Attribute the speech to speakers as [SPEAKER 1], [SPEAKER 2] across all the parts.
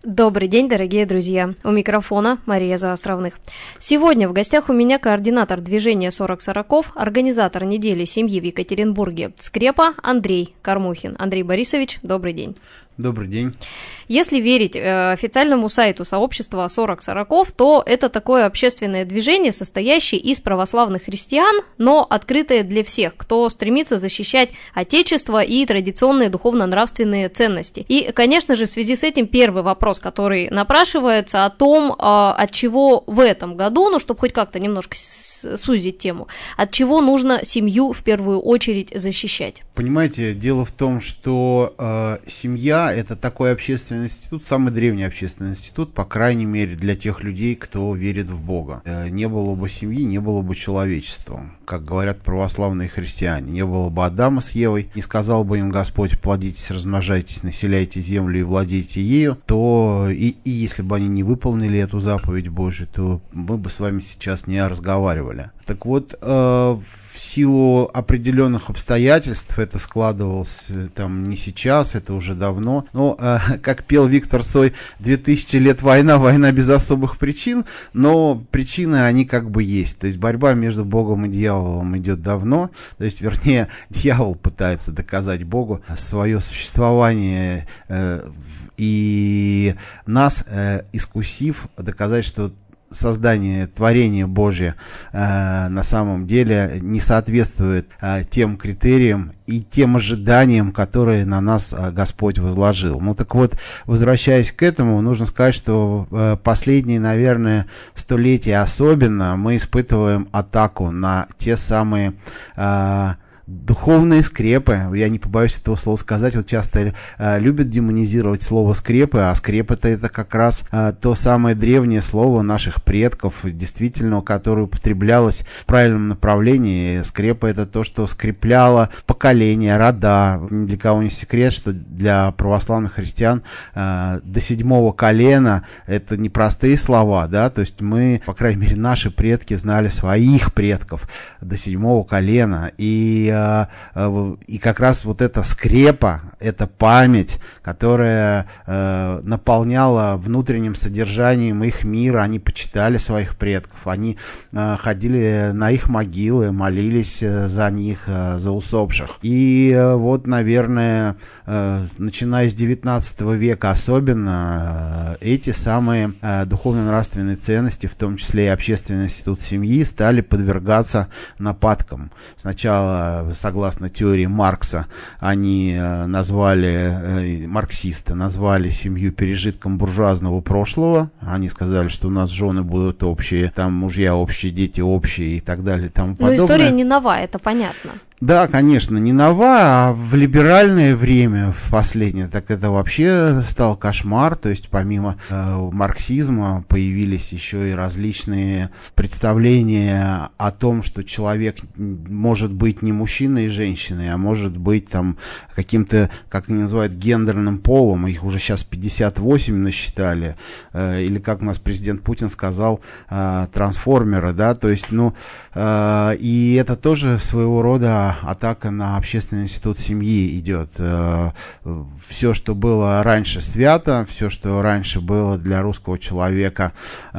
[SPEAKER 1] Добрый день, дорогие друзья! У микрофона Мария Заостровных. Сегодня в гостях у меня координатор движения 40-40, организатор недели семьи в Екатеринбурге «Скрепа» Андрей Кормухин. Андрей Борисович, добрый день.
[SPEAKER 2] Добрый день.
[SPEAKER 1] Если верить официальному сайту сообщества 40-40, то это такое общественное движение, состоящее из православных христиан, но открытое для всех, кто стремится защищать Отечество и традиционные духовно-нравственные ценности. И, конечно же, в связи с этим первый вопрос, который напрашивается, о том, от чего в этом году, чтобы хоть как-то немножко сузить тему, от чего нужно семью в первую очередь защищать.
[SPEAKER 2] Понимаете, дело в том, что семья – это такой общественный институт, самый древний общественный институт, по крайней мере, для тех людей, кто верит в Бога. Не было бы семьи, не было бы человечества, как говорят православные христиане. Не было бы Адама с Евой, не сказал бы им Господь: плодитесь, размножайтесь, населяйте землю и владейте ею, то и если бы они не выполнили эту заповедь Божию, то мы бы с вами сейчас не разговаривали. Так вот, в силу определенных обстоятельств это складывалось там не сейчас, это уже давно. Но, как пел Виктор Цой, 2000 лет война, война без особых причин, но причины они как бы есть. То есть борьба между Богом и дьяволом идет давно. То есть, вернее, дьявол пытается доказать Богу свое существование и нас, искусив, доказать, что создание, творение Божие на самом деле не соответствует тем критериям и тем ожиданиям, которые на нас Господь возложил. Ну так вот, возвращаясь к этому, нужно сказать, что последние, наверное, столетия особенно мы испытываем атаку на те самые духовные скрепы. Я не побоюсь этого слова сказать. Вот часто любят демонизировать слово скрепы, а скрепы-то это как раз то самое древнее слово наших предков, действительно, которое употреблялось в правильном направлении. Скрепа — это то, что скрепляло поколения, рода. Ни для кого не секрет, что для православных христиан до 7-го колена это непростые слова, да, то есть мы, по крайней мере, наши предки знали своих предков до 7-го колена, и как раз вот эта скрепа, эта память, которая наполняла внутренним содержанием их мира. Они почитали своих предков, они ходили на их могилы, молились за них, за усопших. И вот, наверное, начиная с 19 века особенно, эти самые духовно-нравственные ценности, в том числе и общественный институт семьи, стали подвергаться нападкам. Сначала, согласно теории Маркса, они марксисты назвали семью пережитком буржуазного прошлого. Они сказали, что у нас жены будут общие, там мужья общие, дети общие и так далее и тому подобное.
[SPEAKER 1] Но история не нова, это понятно.
[SPEAKER 2] Да, конечно, не нова, а в либеральное время, в последнее, так это вообще стал кошмар. То есть помимо марксизма появились еще и различные представления о том, что человек может быть не мужчиной и женщиной, а может быть там каким-то, как они называют, гендерным полом. Их уже сейчас 58 насчитали. Или, как у нас президент Путин сказал, трансформеры, да, то есть, и это тоже своего рода атака на общественный институт семьи идет. Все, что было раньше свято, все, что раньше было для русского человека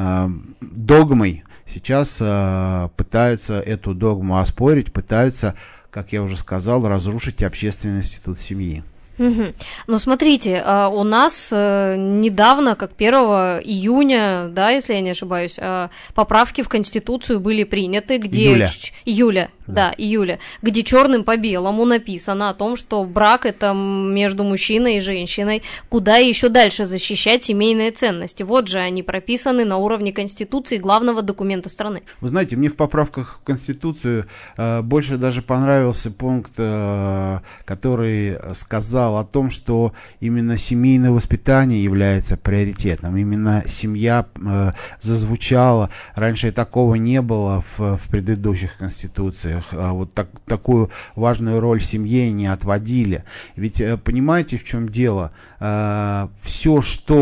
[SPEAKER 2] догмой, сейчас пытаются эту догму оспорить, пытаются, как я уже сказал, разрушить общественный институт семьи.
[SPEAKER 1] Угу. Ну, смотрите, у нас недавно, как 1 июня, да, если я не ошибаюсь, поправки в Конституцию были приняты, где... Июля, где черным по белому написано о том, что брак — это между мужчиной и женщиной, куда еще дальше защищать семейные ценности. Вот же они прописаны на уровне Конституции, главного документа страны.
[SPEAKER 2] Вы знаете, мне в поправках в Конституцию больше даже понравился пункт, который сказал о том, что именно семейное воспитание является приоритетом. Именно семья зазвучала. Раньше такого не было в предыдущих конституциях. Вот такую важную роль семье не отводили. Ведь понимаете, в чем дело? Все, что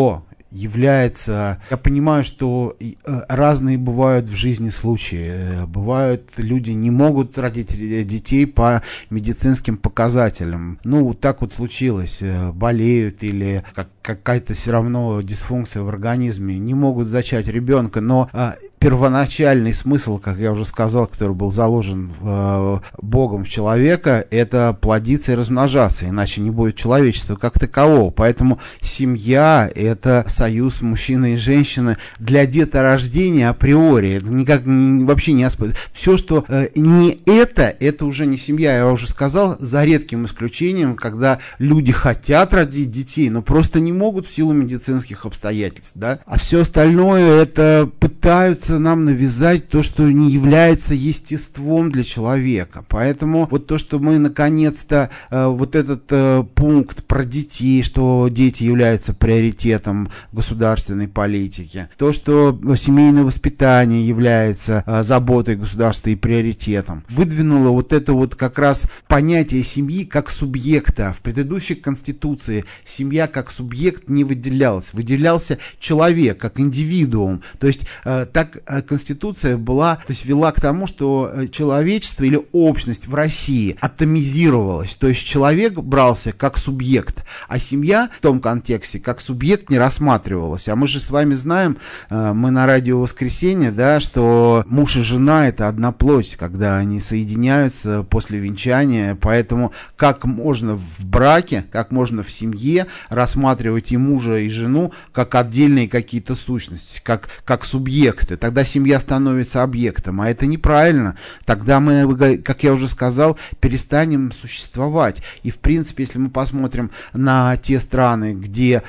[SPEAKER 2] является... Я понимаю, что разные бывают в жизни случаи. Бывают, люди не могут родить детей по медицинским показателям. Ну, так вот случилось. Болеют или какая-то все равно дисфункция в организме. Не могут зачать ребенка, но... Первоначальный смысл, как я уже сказал, который был заложен Богом в человека, это плодиться и размножаться, иначе не будет человечества как такового. Поэтому семья – это союз мужчины и женщины для деторождения априори. Это никак вообще не оспаривается. Все, что не это уже не семья. Я уже сказал, за редким исключением, когда люди хотят родить детей, но просто не могут в силу медицинских обстоятельств. Да? А все остальное это пытаются нам навязать то, что не является естеством для человека. Поэтому вот то, что мы наконец-то вот этот пункт про детей, что дети являются приоритетом государственной политики, то, что семейное воспитание является заботой государства и приоритетом, выдвинуло вот это вот как раз понятие семьи как субъекта. В предыдущей конституции семья как субъект не выделялась. Выделялся человек как индивидуум. То есть так Конституция была, то есть вела к тому, что человечество или общность в России атомизировалась, то есть человек брался как субъект, а семья в том контексте как субъект не рассматривалась. А мы же с вами знаем, мы на радио «Воскресенье», да, что муж и жена – это одна плоть, когда они соединяются после венчания, поэтому как можно в браке, как можно в семье рассматривать и мужа, и жену как отдельные какие-то сущности, как субъекты. Тогда семья становится объектом, а это неправильно. Тогда мы, как я уже сказал, перестанем существовать. И в принципе, если мы посмотрим на те страны, где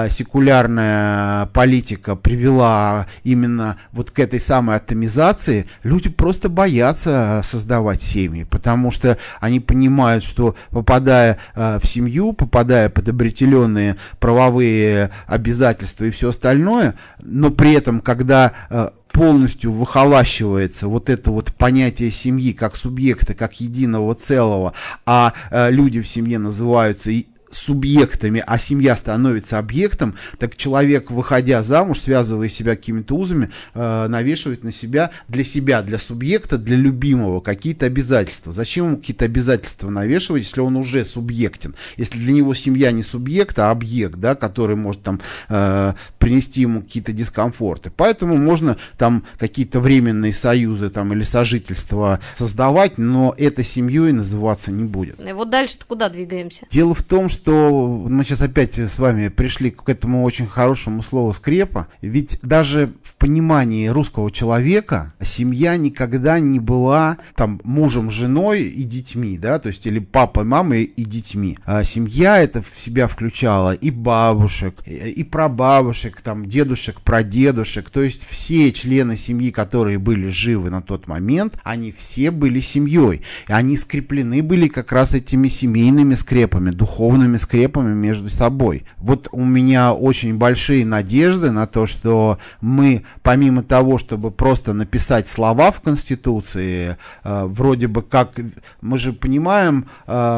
[SPEAKER 2] секулярная политика привела именно вот к этой самой атомизации, люди просто боятся создавать семьи, потому что они понимают, что попадая в семью, попадая под определенные правовые обязательства и все остальное, но при этом, когда полностью выхолащивается вот это вот понятие семьи как субъекта, как единого целого, а люди в семье называются субъектами, а семья становится объектом, так человек, выходя замуж, связывая себя какими-то узами, навешивает на себя, для субъекта, для любимого какие-то обязательства. Зачем ему какие-то обязательства навешивать, если он уже субъектен? Если для него семья не субъект, а объект, да, который может там принести ему какие-то дискомфорты. Поэтому можно там какие-то временные союзы там, или сожительства создавать, но это семьей называться не будет.
[SPEAKER 1] И вот дальше-то куда двигаемся?
[SPEAKER 2] Дело в том, что мы сейчас опять с вами пришли к этому очень хорошему слову «скрепа». Ведь даже в понимании русского человека семья никогда не была там мужем, женой и детьми, да, то есть или папой, мамой и детьми. А семья это в себя включала и бабушек, и прабабушек, там, дедушек, прадедушек, то есть все члены семьи, которые были живы на тот момент, они все были семьей. И они скреплены были как раз этими семейными скрепами, духовными скрепами между собой. Вот у меня очень большие надежды на то, что мы, помимо того, чтобы просто написать слова в Конституции, вроде бы как, мы же понимаем,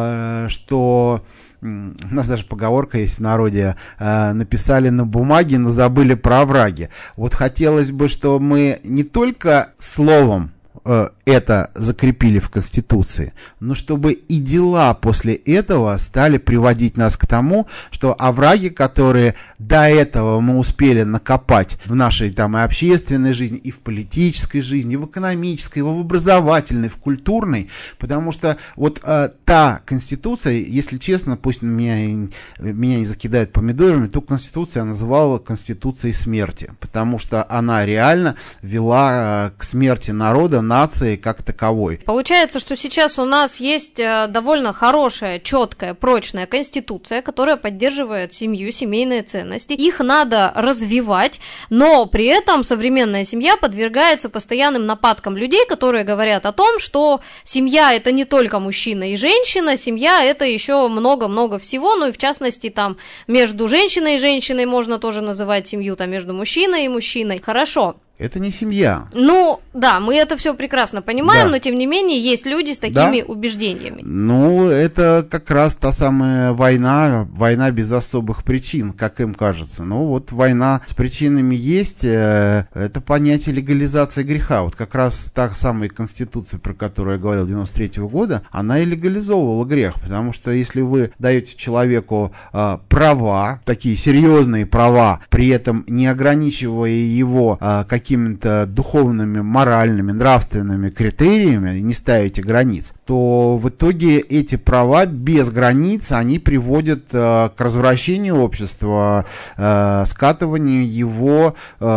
[SPEAKER 2] что у нас даже поговорка есть в народе: написали на бумаге, но забыли про овраги. Вот хотелось бы, что мы не только словом это закрепили в Конституции, но чтобы и дела после этого стали приводить нас к тому, что овраги, которые до этого мы успели накопать в нашей там и общественной жизни, и в политической жизни, и в экономической, и в образовательной, в культурной, потому что вот та Конституция, если честно, пусть меня не закидают помидорами, ту Конституцию я называл Конституцией смерти, потому что она реально вела к смерти народа, нации как таковой.
[SPEAKER 1] Получается, что сейчас у нас есть довольно хорошая, четкая, прочная конституция, которая поддерживает семью, семейные ценности. Их надо развивать, но при этом современная семья подвергается постоянным нападкам людей, которые говорят о том, что семья это не только мужчина и женщина, семья это еще много-много всего, ну и в частности там между женщиной и женщиной можно тоже называть семью, там между мужчиной и мужчиной. Хорошо.
[SPEAKER 2] Это не семья.
[SPEAKER 1] Ну, да, мы это все прекрасно понимаем,
[SPEAKER 2] Да.
[SPEAKER 1] но тем не менее есть люди с такими убеждениями.
[SPEAKER 2] Ну, это как раз та самая война без особых причин, как им кажется. Ну, вот война с причинами есть, это понятие легализации греха. Вот как раз та самая Конституция, про которую я говорил, 93-го года, она и легализовывала грех, потому что если вы даете человеку права, такие серьезные права, при этом не ограничивая его какими-то духовными, моральными, нравственными критериями и не ставите границ, то в итоге эти права без границ, они приводят к развращению общества, скатыванию его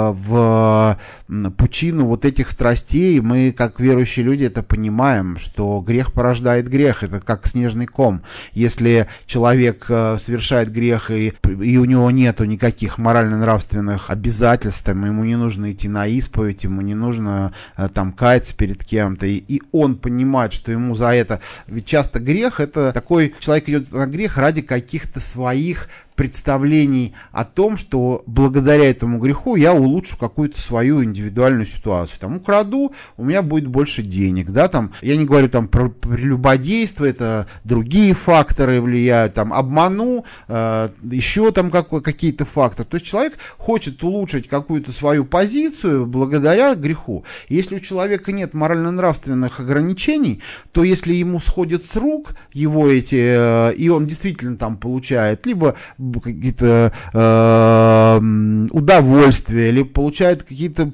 [SPEAKER 2] в пучину вот этих страстей. Мы, как верующие люди, это понимаем, что грех порождает грех. Это как снежный ком. Если человек совершает грех, и у него нету никаких морально-нравственных обязательств, ему не нужно идти на исповедь, ему не нужно там каяться перед кем-то, и он понимает, что ему за это... Ведь часто грех — это такой... Человек идет на грех ради каких-то своих представлений о том, что благодаря этому греху я улучшу какую-то свою индивидуальную ситуацию. Там украду, у меня будет больше денег, да, там, я не говорю там про прелюбодейство, это другие факторы влияют, там, обману, еще там какие-то факторы. То есть человек хочет улучшить какую-то свою позицию благодаря греху. Если у человека нет морально-нравственных ограничений, то если ему сходят с рук его эти, и он действительно там получает либо какие-то удовольствия, или получают какие-то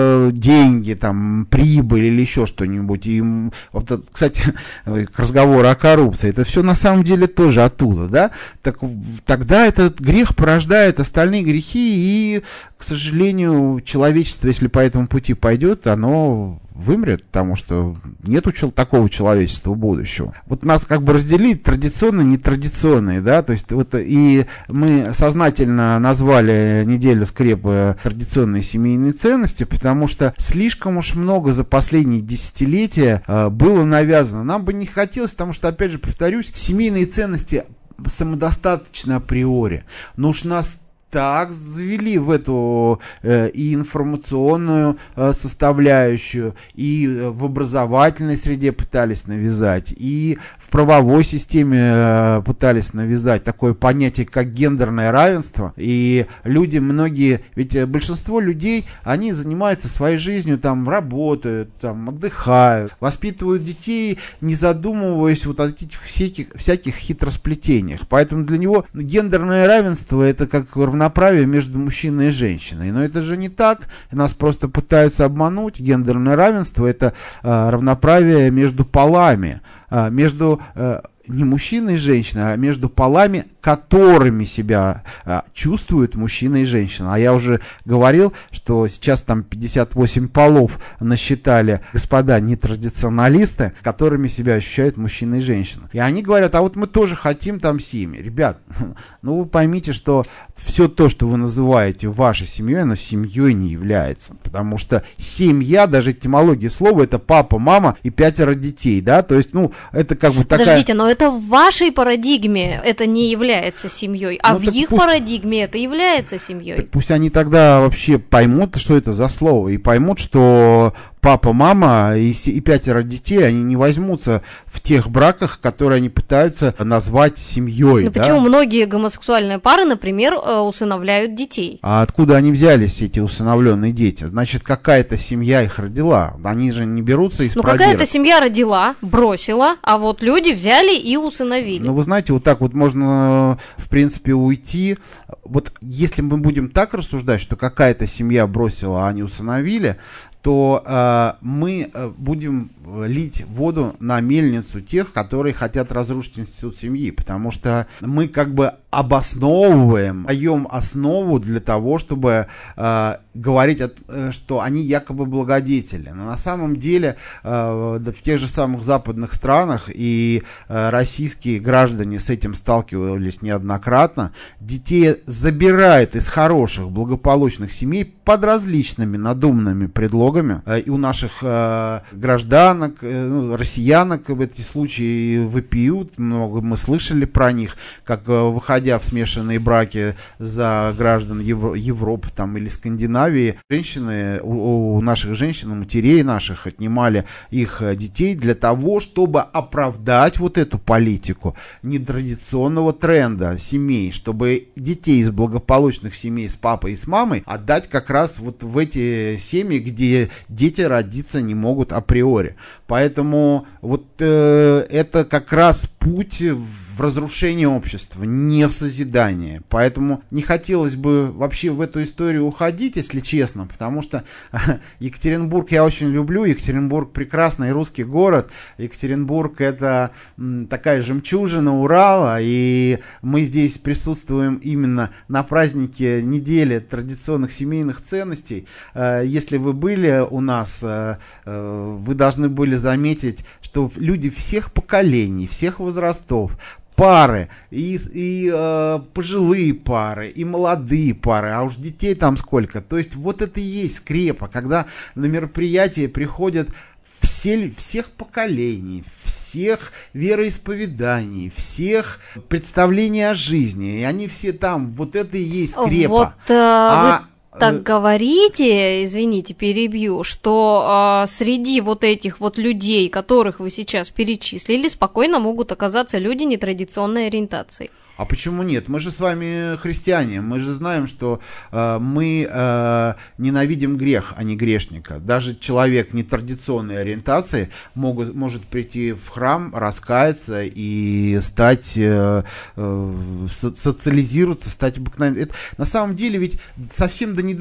[SPEAKER 2] деньги, там, прибыль или еще что-нибудь. И, вот, кстати, к разговору о коррупции, это все на самом деле тоже оттуда, да? Так, тогда этот грех порождает остальные грехи, и, к сожалению, человечество, если по этому пути пойдет, оно вымрет, потому что нету такого человечества будущего. Вот нас как бы разделили традиционные, нетрадиционные, да, то есть вот и мы сознательно назвали неделю скрепы традиционные семейные ценности, потому что слишком уж много за последние десятилетия было навязано. Нам бы не хотелось, потому что, опять же, повторюсь, семейные ценности самодостаточны априори, но уж нас так завели в эту и информационную составляющую, и в образовательной среде пытались навязать, и в правовой системе пытались навязать такое понятие, как гендерное равенство. И люди многие, ведь большинство людей, они занимаются своей жизнью, там, работают, там, отдыхают, воспитывают детей, не задумываясь вот о этих всяких хитросплетениях. Поэтому для него гендерное равенство — это как равноправие между мужчиной и женщиной. Но это же не так. Нас просто пытаются обмануть. Гендерное равенство — это равноправие между полами. Между не мужчиной и женщиной, а между полами, которыми себя чувствуют мужчина и женщина. А я уже говорил, что сейчас там 58 полов насчитали господа нетрадиционалисты, которыми себя ощущают мужчина и женщина. И они говорят, а вот мы тоже хотим там семьи. Ребят, ну вы поймите, что все то, что вы называете вашей семьей, оно семьей не является. Потому что семья, даже этимология слова, это папа, мама и 5 детей, да, то есть, ну, это как бы такая...
[SPEAKER 1] Подождите, но это в вашей парадигме это не является семьей, а в их парадигме это является семьей.
[SPEAKER 2] Так пусть они тогда вообще поймут, что это за слово, и поймут, что папа, мама и 5 детей, они не возьмутся в тех браках, которые они пытаются назвать семьей.
[SPEAKER 1] Ну да? Почему многие гомосексуальные пары, например, усыновляют детей?
[SPEAKER 2] А откуда они взялись, эти усыновленные дети? Значит, какая-то семья их родила. Они же не берутся из пробирок.
[SPEAKER 1] Ну, какая-то семья родила, бросила, а вот люди взяли и усыновили.
[SPEAKER 2] Ну, вы знаете, вот так вот можно, в принципе, уйти. Вот если мы будем так рассуждать, что какая-то семья бросила, а они усыновили, то мы будем лить воду на мельницу тех, которые хотят разрушить институт семьи, потому что мы как бы обосновываем, даем основу для того, чтобы говорить, что они якобы благодетели. Но на самом деле в тех же самых западных странах и российские граждане с этим сталкивались неоднократно. Детей забирают из хороших, благополучных семей под различными надуманными предлогами, налогами, и у наших гражданок, россиянок эти случаи вопиют, много мы слышали про них, как выходя в смешанные браки за граждан Европы там, или Скандинавии, женщины, у наших женщин, у матерей наших отнимали их детей для того, чтобы оправдать вот эту политику нетрадиционного тренда семей, чтобы детей из благополучных семей с папой и с мамой отдать как раз вот в эти семьи, где дети родиться не могут априори. Поэтому вот это как раз путь в разрушение общества, не в созидание. Поэтому не хотелось бы вообще в эту историю уходить, если честно, потому что Екатеринбург я очень люблю. Екатеринбург прекрасный русский город. Екатеринбург — это такая жемчужина Урала, и мы здесь присутствуем именно на празднике недели традиционных семейных ценностей. Если вы были у нас, вы должны были заметить, что люди всех поколений, всех возрастов, пары, и пожилые пары, и молодые пары, а уж детей там сколько. То есть вот это и есть скрепа, когда на мероприятие приходят всех поколений, всех вероисповеданий, всех представлений о жизни, и они все там, вот это и есть скрепа.
[SPEAKER 1] Вот, так говорите, извините, перебью, что среди вот этих вот людей, которых вы сейчас перечислили, спокойно могут оказаться люди нетрадиционной ориентации.
[SPEAKER 2] А почему нет? Мы же с вами христиане, мы же знаем, что мы ненавидим грех, а не грешника. Даже человек нетрадиционной ориентации может прийти в храм, раскаяться и стать, социализироваться, стать обыкновенным. Это, на самом деле, ведь совсем до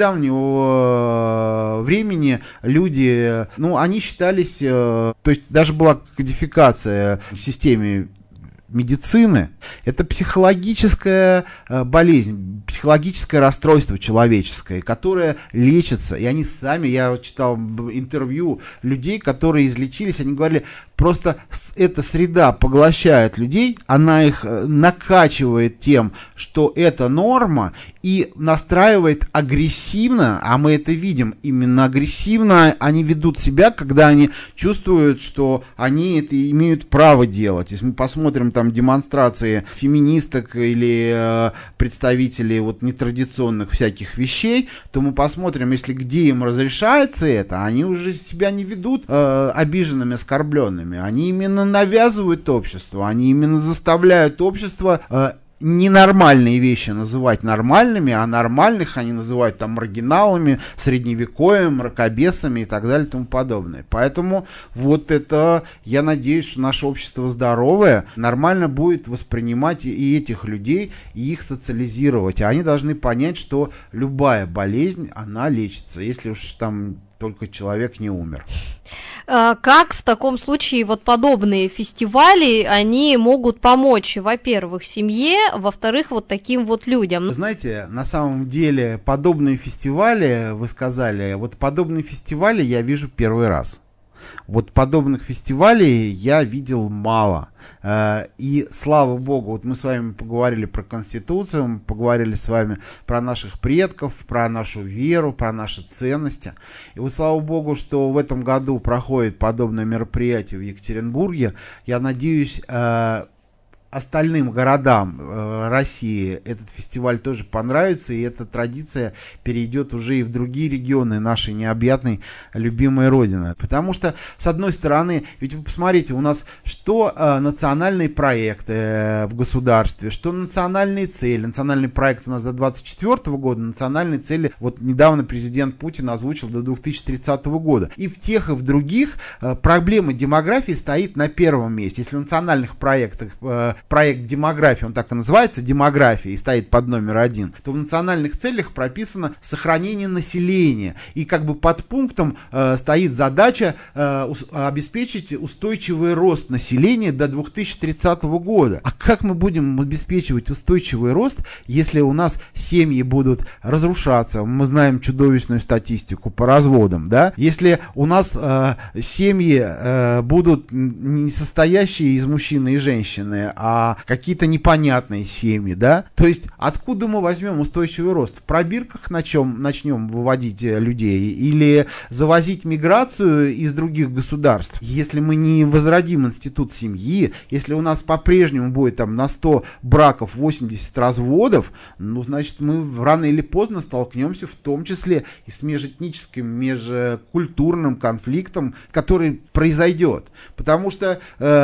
[SPEAKER 2] недавнего времени люди, они считались, то есть даже была кодификация в системе медицины, это психологическая болезнь, психологическое расстройство человеческое, которое лечится, и они сами, я читал интервью людей, которые излечились, они говорили, просто эта среда поглощает людей, она их накачивает тем, что это норма, и настраивает агрессивно, а мы это видим, именно агрессивно они ведут себя, когда они чувствуют, что они это имеют право делать. Если мы посмотрим там демонстрации феминисток или представителей вот нетрадиционных всяких вещей, то мы посмотрим, если где им разрешается это, они уже себя не ведут обиженными, оскорбленными. Они именно навязывают обществу, они именно заставляют общество ненормальные вещи называть нормальными, а нормальных они называют там маргиналами, средневековьем, мракобесами и так далее и тому подобное. Поэтому вот это, я надеюсь, что наше общество здоровое нормально будет воспринимать и этих людей, и их социализировать. А они должны понять, что любая болезнь, она лечится, если уж там только человек не умер.
[SPEAKER 1] Как в таком случае вот подобные фестивали, они могут помочь, во-первых, семье, во-вторых, вот таким вот людям?
[SPEAKER 2] Знаете, на самом деле подобные фестивали, вы сказали, вот подобные фестивали я вижу первый раз. Вот подобных фестивалей я видел мало. И слава богу, вот мы с вами поговорили про Конституцию, мы поговорили с вами про наших предков, про нашу веру, про наши ценности. И вот слава богу, что в этом году проходит подобное мероприятие в Екатеринбурге. Я надеюсь, остальным городам России этот фестиваль тоже понравится, и эта традиция перейдет уже и в другие регионы нашей необъятной любимой Родины. Потому что, с одной стороны, ведь вы посмотрите, у нас что национальные проекты в государстве, что национальные цели. Национальный проект у нас до 2024 года, национальные цели, вот недавно президент Путин озвучил до 2030 года. И в тех, и в других проблема демографии стоит на первом месте. Если в национальных проектах проект демографии, он так и называется, демография, и стоит под номер 1, то в национальных целях прописано сохранение населения. И как бы под пунктом стоит задача обеспечить устойчивый рост населения до 2030 года. А как мы будем обеспечивать устойчивый рост, если у нас семьи будут разрушаться? Мы знаем чудовищную статистику по разводам, да? Если у нас семьи будут не состоящие из мужчины и женщины, а а какие-то непонятные семьи, да? То есть откуда мы возьмем устойчивый рост? В пробирках начнем выводить людей или завозить миграцию из других государств? Если мы не возродим институт семьи, если у нас по-прежнему будет там на 100 браков 80 разводов, ну, значит, мы рано или поздно столкнемся в том числе и с межэтническим, межкультурным конфликтом, который произойдет. Потому что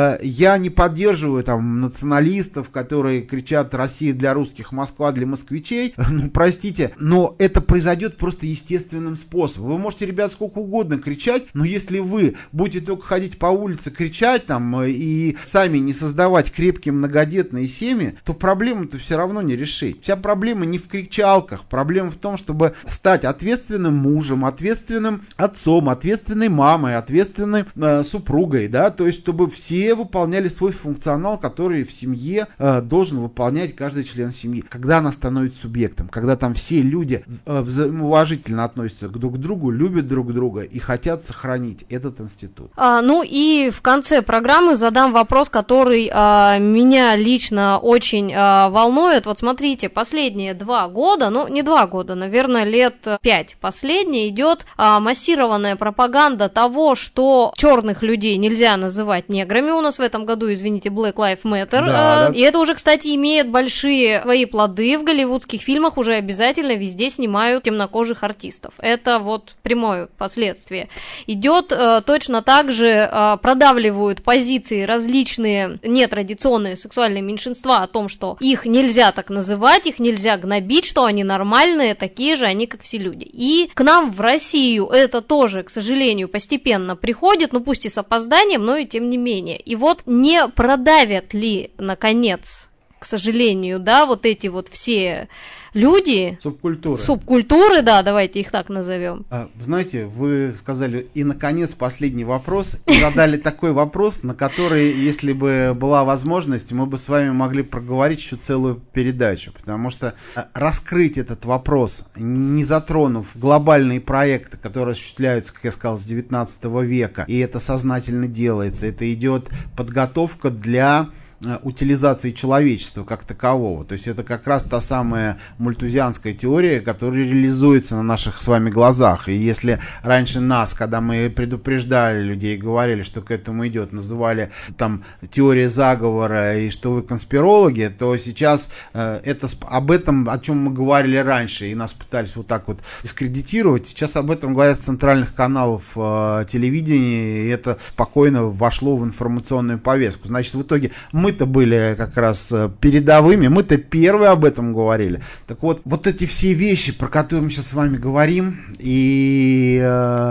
[SPEAKER 2] я не поддерживаю там националистов, которые кричат «Россия для русских, Москва для москвичей». Ну, простите, но это произойдет просто естественным способом. Вы можете, ребят, сколько угодно кричать, но если вы будете только ходить по улице, кричать там и сами не создавать крепкие многодетные семьи, то проблему-то все равно не решить. Вся проблема не в кричалках. Проблема в том, чтобы стать ответственным мужем, ответственным отцом, ответственной мамой, ответственной супругой, да, то есть чтобы все выполняли свой функционал, который в семье должен выполнять каждый член семьи. Когда она становится субъектом, когда там все люди взаимоуважительно относятся друг к другу, любят друг друга и хотят сохранить этот институт.
[SPEAKER 1] Ну и в конце программы задам вопрос, который меня лично очень волнует. Вот смотрите, последние 2 года, ну не 2 года, наверное, лет 5 последние, идет массированная пропаганда того, что черных людей нельзя называть неграми. У нас в этом году, извините, Black Lives Matter. Да. И это уже, кстати, имеет большие свои плоды. В голливудских фильмах уже обязательно везде снимают темнокожих артистов. Это вот прямое последствие. Идет точно так же, продавливают позиции различные нетрадиционные сексуальные меньшинства о том, что их нельзя так называть, их нельзя гнобить, что они нормальные, такие же они, как все люди. И к нам в Россию это тоже, к сожалению, постепенно приходит, ну пусть и с опозданием, но и тем не менее. И вот не продавят ли, наконец, к сожалению, да, вот эти вот все люди... Субкультуры, да, давайте их так назовем.
[SPEAKER 2] Знаете, вы сказали, и, наконец, последний вопрос. И задали такой вопрос, на который, если бы была возможность, мы бы с вами могли проговорить еще целую передачу. Потому что раскрыть этот вопрос, не затронув глобальные проекты, которые осуществляются, как я сказал, с 19 века, и это сознательно делается, это идет подготовка для утилизации человечества как такового. То есть это как раз та самая мальтузианская теория, которая реализуется на наших с вами глазах. И если раньше нас, когда мы предупреждали людей, говорили, что к этому идет, называли там теория заговора и что вы конспирологи, то сейчас об этом, о чем мы говорили раньше, и нас пытались вот так вот дискредитировать, сейчас об этом говорят с центральных каналов телевидения, и это спокойно вошло в информационную повестку. Значит, в итоге мы-то были как раз передовыми, мы-то первые об этом говорили. Так вот, вот эти все вещи, про которые мы сейчас с вами говорим, и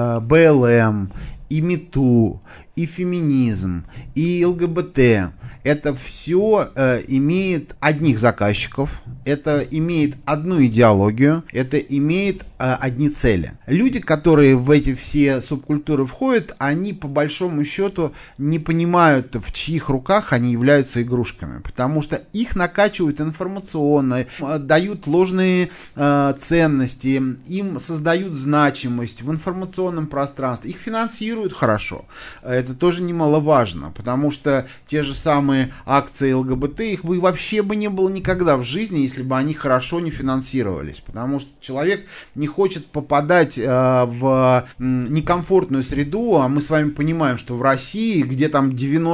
[SPEAKER 2] БЛМ, и МИТУ, и феминизм, и ЛГБТ, это все имеет одних заказчиков, это имеет одну идеологию, это имеет одни цели. Люди, которые в эти все субкультуры входят, они по большому счету не понимают, в чьих руках они являются игрушками, потому что их накачивают информационно, дают ложные ценности, им создают значимость в информационном пространстве, их финансируют хорошо. Это тоже немаловажно, потому что те же самые акции ЛГБТ, их бы вообще бы не было никогда в жизни, если бы они хорошо не финансировались, потому что человек не хочет попадать в некомфортную среду, а мы с вами понимаем, что в России, где там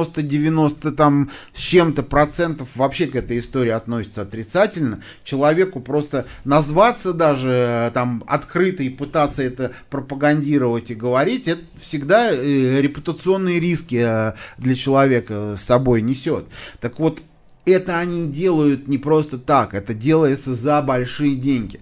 [SPEAKER 2] 90 там с чем-то процентов вообще к этой истории относится отрицательно, человеку просто назваться даже там открыто и пытаться это пропагандировать и говорить, это всегда репутационные риски для человека с собой несет. Так вот, это они делают не просто так, это делается за большие деньги.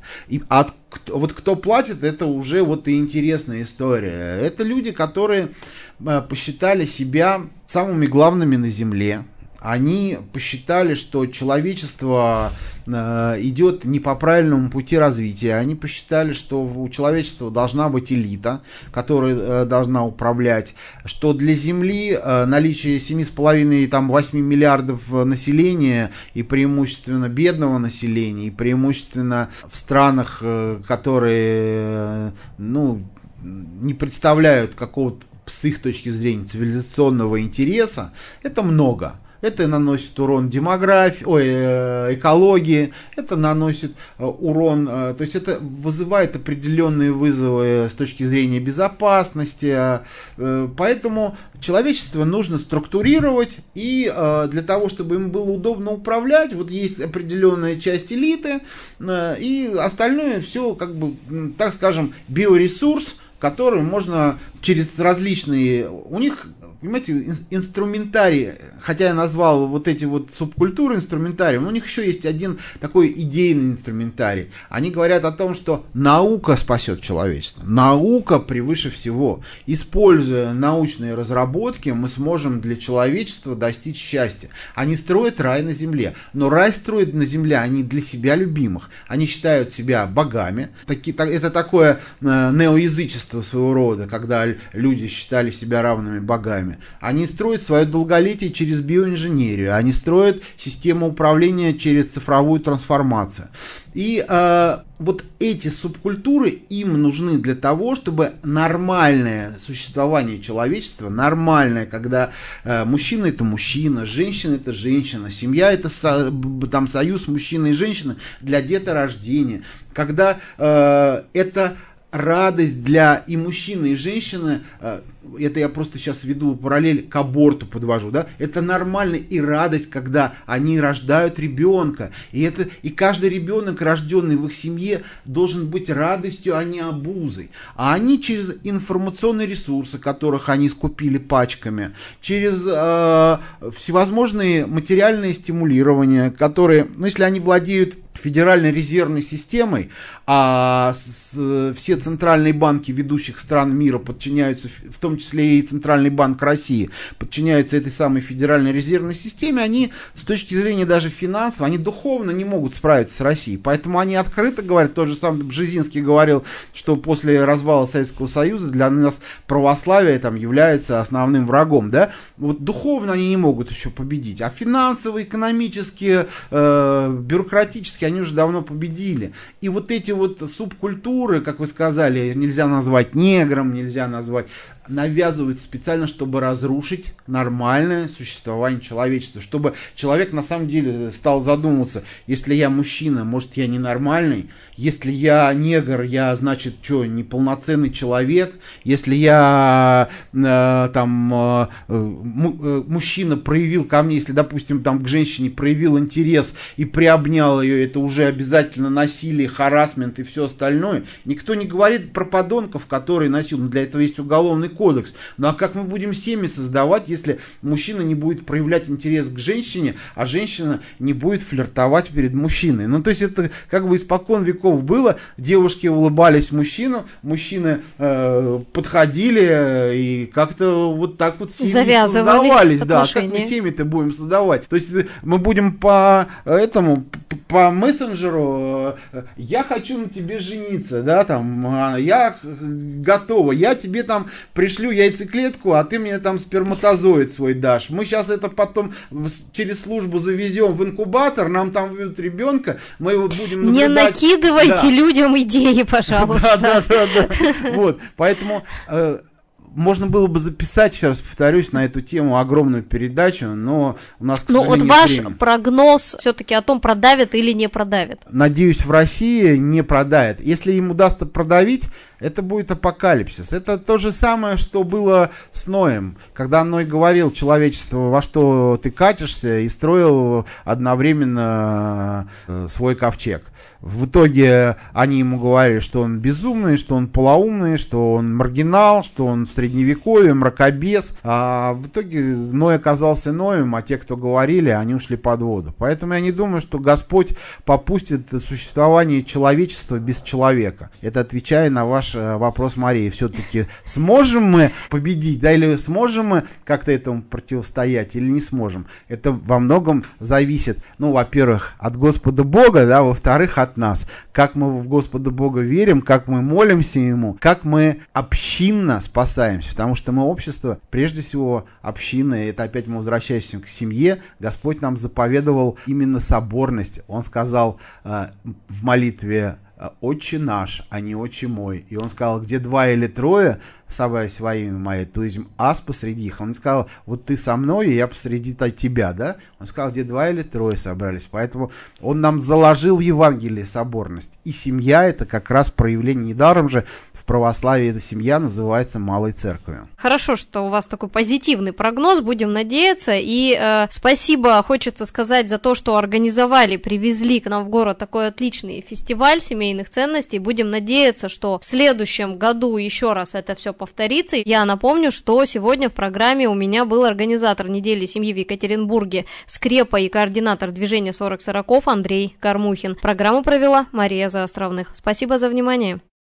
[SPEAKER 2] Вот кто платит, это уже вот и интересная история. Это люди, которые посчитали себя самыми главными на Земле. Они посчитали, что человечество идет не по правильному пути развития. Они посчитали, что у человечества должна быть элита, которая должна управлять, что для Земли наличие 7,5-8 миллиардов населения и преимущественно бедного населения, и преимущественно в странах, которые не представляют какого-то с их точки зрения цивилизационного интереса, это много. это наносит урон демографии, экологии, это наносит урон, то есть это вызывает определенные вызовы с точки зрения безопасности, поэтому человечество нужно структурировать, и для того, чтобы им было удобно управлять, вот есть определенная часть элиты, и остальное все, как бы, так скажем, биоресурс, который можно через различные, у них, понимаете, инструментарий, хотя я назвал вот эти вот субкультуры инструментарием, у них еще есть один такой идейный инструментарий. Они говорят о том, что наука спасет человечество. Наука превыше всего. Используя научные разработки, мы сможем для человечества достичь счастья. Они строят рай на земле. Но рай строят на земле они для себя любимых. Они считают себя богами. Это такое неоязычество своего рода, когда люди считали себя равными богами. Они строят свое долголетие через биоинженерию, они строят систему управления через цифровую трансформацию. И вот эти субкультуры им нужны для того, чтобы нормальное существование человечества, нормальное, когда мужчина это мужчина, женщина это женщина, семья это там союз мужчины и женщины для деторождения, когда это радость для и мужчины, и женщины, это я просто сейчас веду параллель к аборту подвожу, да, это нормально и радость, когда они рождают ребенка, и каждый ребенок, рожденный в их семье, должен быть радостью, а не обузой. А они через информационные ресурсы, которых они скупили пачками, через всевозможные материальные стимулирования, которые, ну, если они владеют федеральной резервной системой, а все центральные банки ведущих стран мира подчиняются, в том числе и Центральный банк России, подчиняются этой самой федеральной резервной системе, они с точки зрения даже финансовой, они духовно не могут справиться с Россией. Поэтому они открыто говорят, тот же самый Бжезинский говорил, что после развала Советского Союза для нас православие там является основным врагом. Да? Вот духовно они не могут еще победить, а финансово, экономически, бюрократически они уже давно победили. И вот эти вот субкультуры, как вы сказали, нельзя назвать негром, нельзя назвать, навязывают специально, чтобы разрушить нормальное существование человечества, чтобы человек на самом деле стал задумываться, если я мужчина, может я ненормальный, если я негр, я, значит, что, неполноценный человек, если я мужчина проявил ко мне, если, допустим, там к женщине проявил интерес и приобнял ее, это уже обязательно насилие, харассмент и все остальное. Никто не говорит про подонков, которые насилуют, для этого есть уголовный кодекс. Ну а как мы будем семьи создавать, если мужчина не будет проявлять интерес к женщине, а женщина не будет флиртовать перед мужчиной? Ну то есть это как бы испокон веков было, девушки улыбались мужчинам, мужчины подходили и как-то вот так вот семьи создавались. Да, как мы семьи-то будем создавать? То есть мы будем по мессенджеру, я хочу на тебе жениться, да, там, я готова, я тебе там пришлю яйцеклетку, а ты мне там сперматозоид свой дашь. Мы сейчас это потом через службу завезем в инкубатор, нам там выведут ребенка, мы его будем наблюдать.
[SPEAKER 1] Не накидывайте людям идеи, пожалуйста.
[SPEAKER 2] Да. Вот, поэтому можно было бы записать, еще раз повторюсь, на эту тему огромную передачу, но у нас, к сожалению,
[SPEAKER 1] вот ваш
[SPEAKER 2] время.
[SPEAKER 1] Прогноз все-таки о том, продавит или не продавит?
[SPEAKER 2] Надеюсь, в России не продавит. Если им удастся продавить, это будет апокалипсис. Это то же самое, что было с Ноем, когда Ной говорил человечеству, во что ты катишься, и строил одновременно свой ковчег. В итоге они ему говорили, что он безумный, что он полоумный, что он маргинал, что он в средневековье, мракобес. А в итоге Ной оказался Ноем, а те, кто говорили, они ушли под воду. Поэтому я не думаю, что Господь попустит существование человечества без человека. Это отвечая на ваш вопрос, Мария. Все-таки сможем мы победить, да, или сможем мы как-то этому противостоять, или не сможем? Это во многом зависит, ну, во-первых, от Господа Бога, да, во-вторых, от нас. Как мы в Господа Бога верим, как мы молимся Ему, как мы общинно спасаемся. Потому что мы общество, прежде всего, община. И это опять мы возвращаемся к семье. Господь нам заповедовал именно соборность. Он сказал в молитве «Отче наш, а не отче мой». И он сказал: где 2 или 3 собрались во имя мое, то есть ас посреди их. Он не сказал: вот ты со мной, и я посреди тебя, да? Он сказал: где 2 или 3 собрались. Поэтому он нам заложил в Евангелие соборность. И семья — это как раз проявление. Недаром же в православии эта семья называется малой церковью.
[SPEAKER 1] Хорошо, что у вас такой позитивный прогноз, будем надеяться. И спасибо, хочется сказать, за то, что организовали, привезли к нам в город такой отличный фестиваль семейных ценностей. Будем надеяться, что в следующем году еще раз это все повторится. Я напомню, что сегодня в программе у меня был организатор недели семьи в Екатеринбурге, скрепа и координатор движения 40 Сороков Андрей Кормухин. Программу провела Мария Заостровных. Спасибо за внимание.